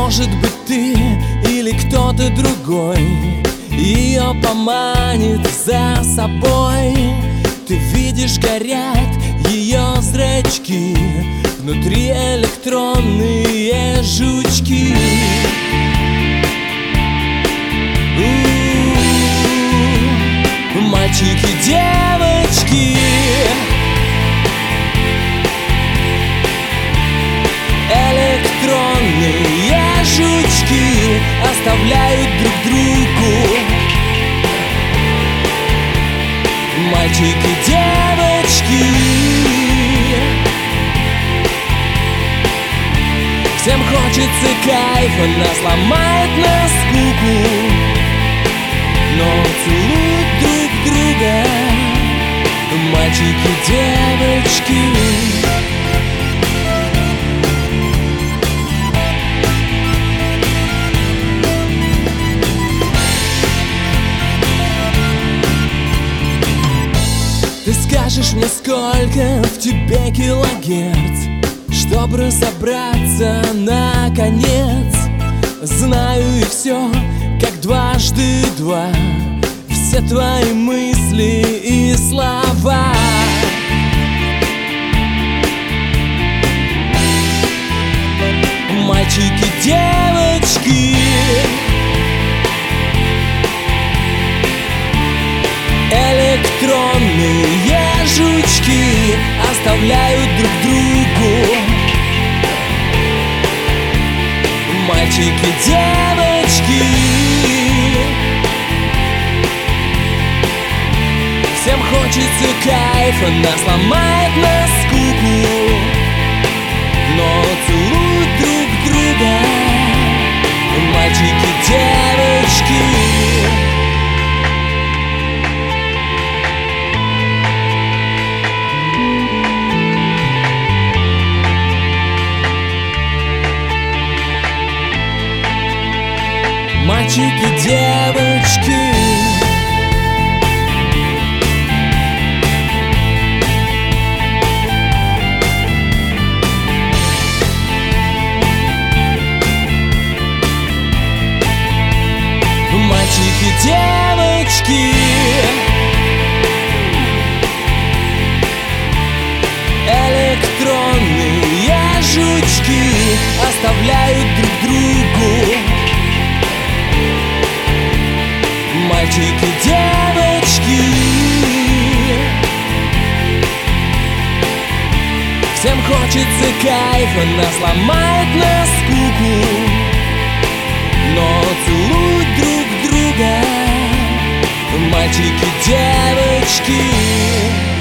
Может быть, ты или кто-то другой ее поманит за собой. Ты видишь, горят ее зрачки, внутри электронные жучки. Мальчики, девочки, электронные жучки оставляют друг другу. Мальчики, девочки, всем хочется кайфа, нас ломает на скуку, но целуют друг друга. Мальчики, девочки. Ты скажешь мне, сколько в тебе килогерц, чтобы разобраться наконец. Знаю и все, как дважды два, все твои мысли и слова. Мальчики, девочки, электронные жучки оставляют друг другу. Мальчики, девочки, всем хочется кайфа, нас ломает на скуку, но целуют друг друга. Мальчики, девочки. Мальчики, девочки, мальчики, девочки, электронные жучки оставляют друг другу. Мальчики, девочки, всем хочется кайфа, нас ломает на скуку, но целуют друг друга. Мальчики, девочки.